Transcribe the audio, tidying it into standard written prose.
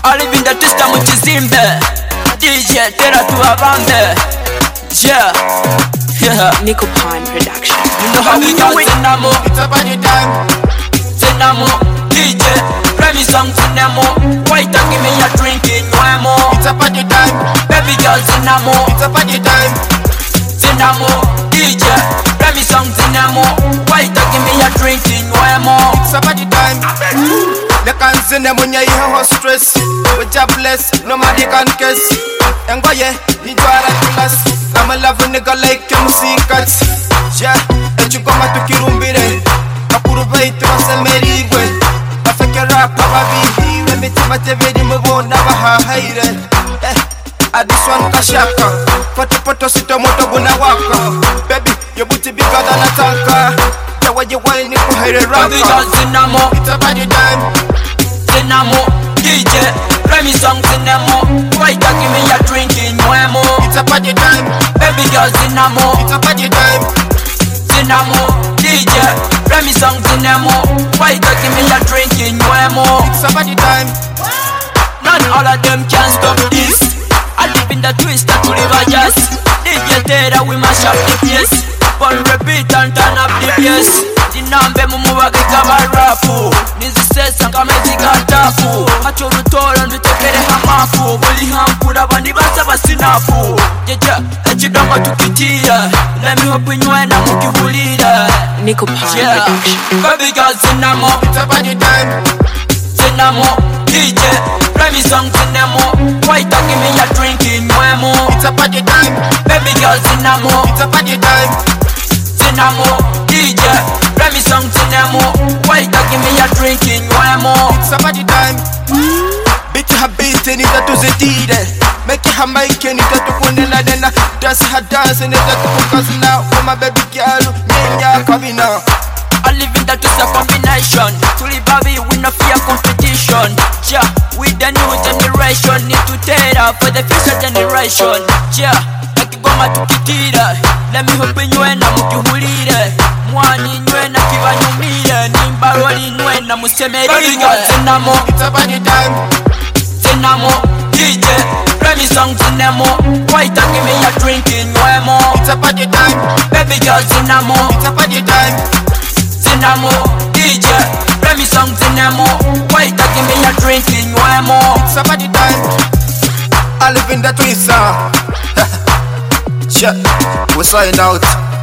I live in the twister mu kizimbe. DJ tera tuwabambe. Yeah. Nico Pine Production. You know how we do it. Zinamo, It's about your time. Zinamo, DJ, play me song Zinamo. Why don't give me a drink in Nuemo? It's about your time. Baby girl Zinamo, It's about your time. Zinamo, DJ, play me song Zinamo. Why don't give me a drink in Nuemo? It's about your time. The cancer when you hear her stress. With your bless, nobody can kiss. And go yeah, you are at class. I'm a love nigga like you see cuts. Yeah, and you come to Kirumbire. I put a bait to us and made it way. I think you're rap, baby. Let me tell my TV, you won't never hide it. I this one kashaka. Poto sito moto guna waka. Baby, your booty bigger than a tanker. The way you whine, you put her around. Baby girl Zinamo, It's about your time. Zinamo, DJ, play me song Zinamo. Why don't give me a drink in Nuemo? It's about your time. Baby girl Zinamo, It's about your time. Zinamo, DJ, play me song Zinamo. Why don't give me a drink in Nuemo? It's about your time. None all of them can stop this. I live in the twister to live a jazz. DJ Tera we mash up the place. But repeat and turn up the bass. Dinambe mumuwage kama rapu. Nizisesa kama zigatafu. Hacho rutora ndutekere hamafu. Buli hampura bandi basaba sinafu. Jeja, echidongo tukitia. Let me hope nywe na mukihulira. Nico Pine Production. Baby girl Zinamo, It's about your time. Zinamo, DJ, play me song Zinamo. Why don't give me a drink in Nuemo? It's about your time. Baby girl Zinamo, It's about your time. Zinamo, DJ, play me song Zinamo. Why don't give me a drink in Nuemo? It's about your time. Bitch habiti nitatuzitire. Make her make nitatukundela nena. Dance nitatukukazina. For my baby girl, menya kabina. I live in that is a combination. Truly baby, we no fear competition. Yeah, with the new generation, need to tear up for the future generation. Yeah, akigoma tukitira. Let me hope nywe na mukihulire. Mwani nywe na kibanyumire. Nimbaroli nywe na musemerire. Baby girl Zinamo, It's about your time. Zinamo, DJ, play me song Zinamo. Why don't give me a drink in Nuemo? It's about your time. Baby girl Zinamo, It's about your time. Zinamo, DJ, play me song Zinamo. Why don't give me a drink in Nuemo? It's about your time. I live in the twister. Yeah, we sign out.